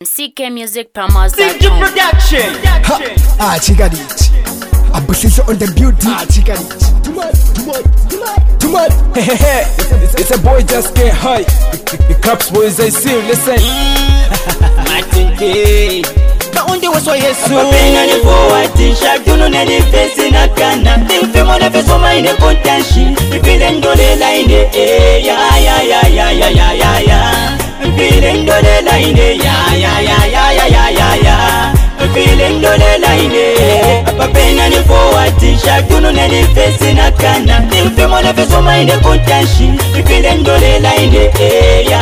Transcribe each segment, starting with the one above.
ckmusicpromos.com. Production. Chigadich. A position on the beauty. Chigadich. Too much. It's a boy just get high. The cops boys I see, listen. Martin K. Kaundi waswa Yesu. Papena ni forward. Shakunu na ni face na kana. Timfemo na face wama ine kontanshi. Ipile ndole la ine. Ya. Ipile ndole la ine. Ya. Ipile ndole la ine. Papena ni forward. Shakunu na ni face na kana. Timfemo na face wama ine kontanshi. Ipile ndole la ine. Ya.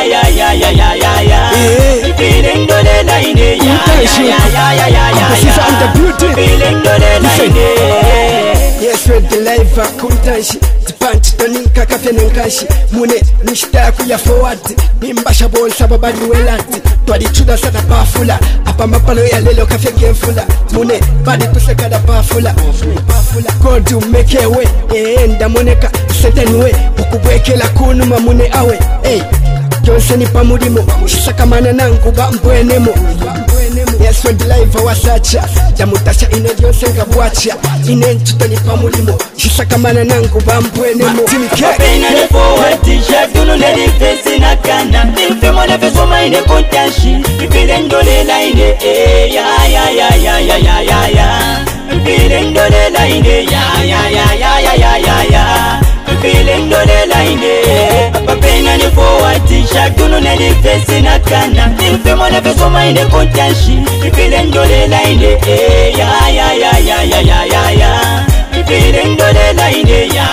Ipile ndole la ine. Yes, with the life of Kuntashi, the punch Toninka Kafenenkashi, Mune, Nishtaku ya forward, Nimbasha ball Sababadi Welati, Twadichuda Sada Pafula, Apamapalo ya Lelo Kafengefula, Mune, Badi Pusekada Pafula, God to make a way, Enda Moneka, certain way, Ukubwekela Kunuma Mune Awe, hey. Jonseni pamudimo, shisakamana nangu bambwenemo. Yes, when the life wasacha, jamutasha ine jonsenga buacha. Ine ntutani pamudimo, shisakamana nangu bambwenemo. Papena ni forward, shakunu na ni face na kana. Timfemo na face wama ine kontanshi. Ipile ndole la ine, ya. Ipile ndole la ine, ya. Ipile ndole la ine. Papena ni forward, shakunu na ni face na kana. Timfemo na face wama ine kontanshi. Ipile ndole la ine, ya. Ipile ndole la ine, ya.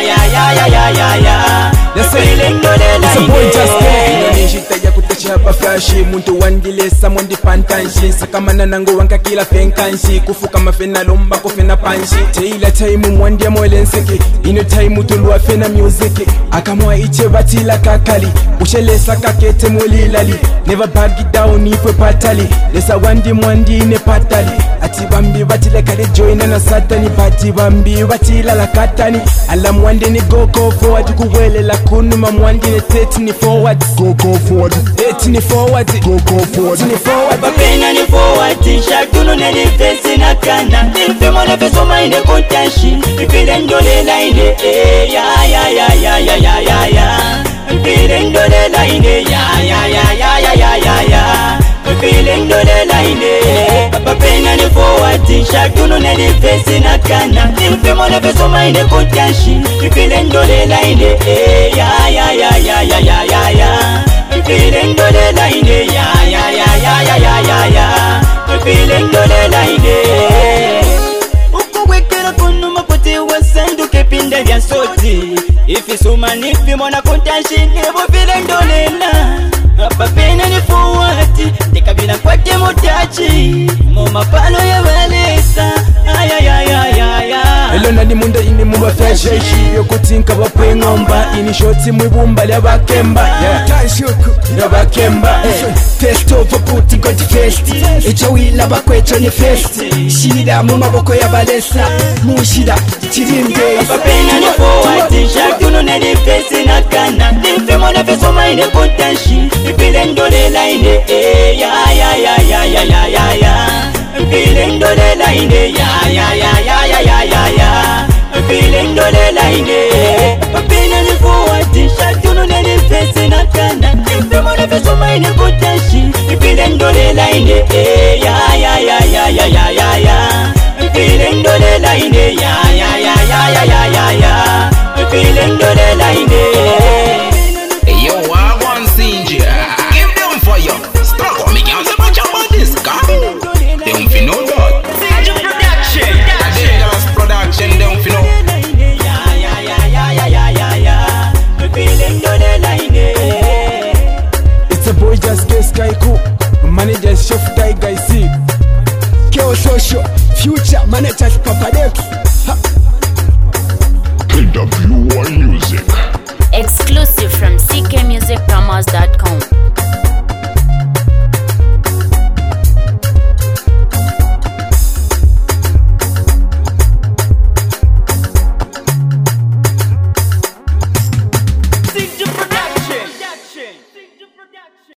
Ipile ndole la It's a boy just ine. get Nishita ya kutesha bafashi Muntu wandilesa mwendi pantanshi Sakamana nangu wanka kila fenkanshi Kufuka mafena lomba kufena panshi Teila taimu mwandi ya mwele nseki Ino taimu tuluwa fena music Akamwa iche batila kakali Ushelesa kakete mweli lali Never bag it down ifwe patali Lesa wandi mwandi ine patali Ati bambi batile kale joina na satani Bati bambi batila la katani Ala mwandi ni go forward Kuwele la kunuma mwandi ni tete ni forward Go forward Tete ni forward Go forward Tete ni forward Papena ni forward, shakunu na ni face na kana. Timfemo na face wama ine kontanshi. Ipile ndole la ine, ya. Ipile ndole la ine, ya. Ipile ndole la ine. Papena ni forward, shakunu na ni face na kana. Timfemo na face wama ine kontanshi. Ipile ndole la ine, ya. Ipile ndole la ine, ya. Ipile ndole la ine. Ukuwekera kunuma pote wasandu kepinda vya soti. Ifisuma nifimona kontanshi nebo vile ndole la. Papena ni forward, dekabila kwake motachi. Momapalo ya walesa, Hello nani munda ini mumba fashishi Yokutinka wapwe ngomba Ini shoti mwibumba lya bakemba Ya bakemba Fest over puti got fest. Echo wila bakwecho ni fest. Shida mu maboko ya balesa. Mushida chirinde. Papena ni forward, shakunu na ni face na kana. Timfemo na face wama ine kontanshi. Ipile ndole la ine, ya. Ipile ndole la ine, ya. Ipile ndole la ine. Papena ni forward, shakunu na ni face na kana. Timfemo na face wama ine kontanshi. Ipile ndole la ine, ya. Ipile ndole la ine, ya. Ipile ndole la ine. Yo, I want Sinja. Give them fire. Stop on me, girls. A bunch of bodies. Come. They don't feel no God. Sinja Production. A dangerous production. They don't feel no. Ipile ndole la ine. It's a boy just get sky cool Manager chef guy see Keo social future managers Papadex. Exclusive from ckmusicpromos.com.